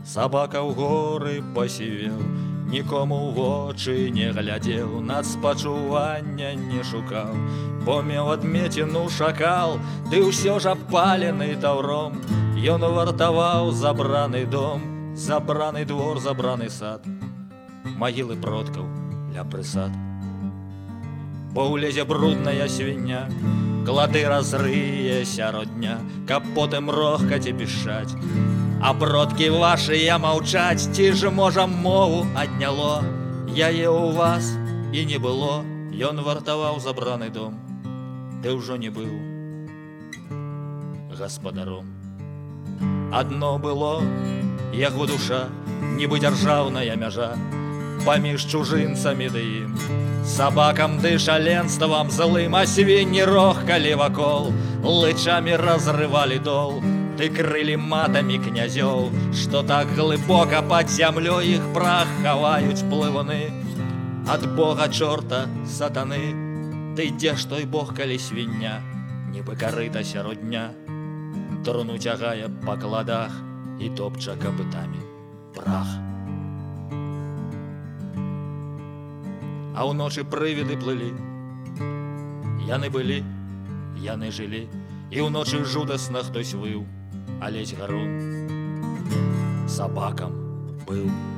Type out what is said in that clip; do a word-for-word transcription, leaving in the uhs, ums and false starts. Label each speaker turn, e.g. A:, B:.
A: Сабака ў горы пасівеў, нікому ў вочы не глядзеў, надспачування не шукаў, бо меў адметіну шакал, ды ўсё ж абпалены таўром. Ён вартаваў забраны дом, забраны двор, забраны сад, магілы продкаў ля прысад. Бо ўлезе брудная свіння, клады разрые сярод дня, каб потым рохкаць і пішаць. А продкі вашыя маўчаць, ці ж можа мову адняло, яе ў вас і не было. Ён вартаваў забраны дом, ты ўжо не быў гаспадаром. Адно было яго душа, нібы дзяржаўная мяжа паміж чужынцамі ды ім, сабакам ды шаленствам злым, а свінні рохкалі вакол, лычамі разрывалі дол, ды крылі матамі князёў, што так глыбока пад зямлёй іх прах хаваюць плывуны ад бога чорта сатаны. Ды дзе ж той бог, калі свіння, нібы карыта сярод дня, труну цягае па кладах і топча капытамі прах. А ўночы прывіды плылі, яны былі, яны жылі, і ўночы жудасна хтось выў, а ледзь гарун сабакам быў.